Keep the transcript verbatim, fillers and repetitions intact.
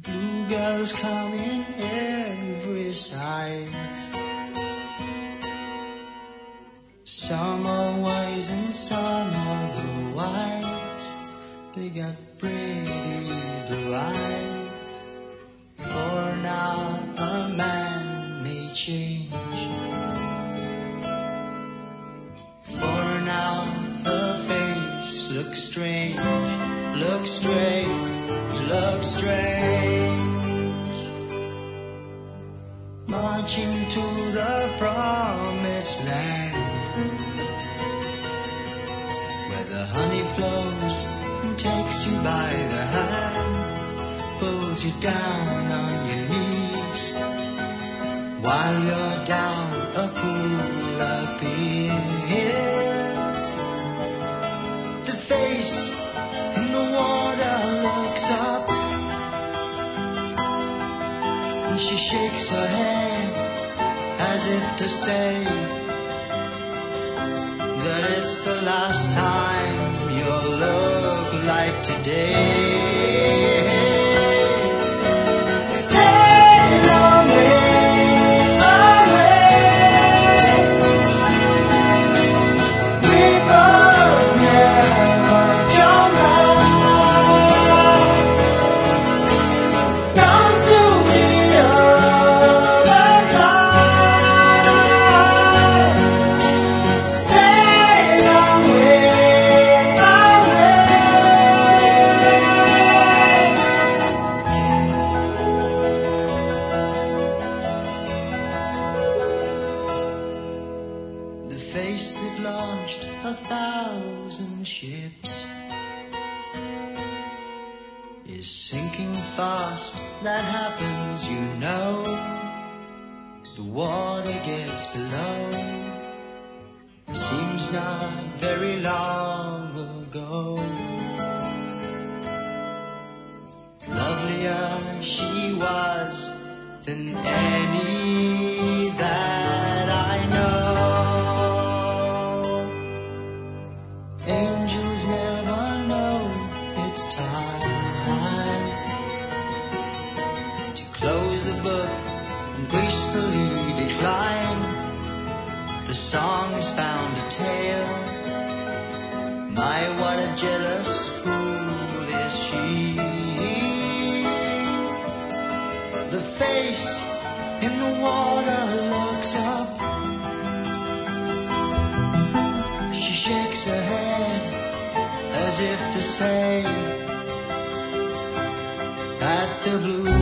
Bluegirls come in every size. Some are wise and some otherwise. They got pretty blue eyes. For now a man may change. For now her face looks strange. Looks strange, looks strange. Marching to the promised land, where the honey flows and takes you by the hand, pulls you down on your knees, while you're down a pool appears. The face in the water looks up, and she shakes her head as if to say that it's the last time you'll look like today. Sail away, away. Rivers never come back. Down to the other side. Sail away, away. The face that launched a thousand ships is sinking fast. That happens, you know. The water gets below. Seems not very long ago. Lovelier she was than any that I know. Angels never know it's time to close the book and gracefully decline. The song has found a tale. My, what a jealous fool is she. The face in the water looks up. She shakes her head as if to say that the blue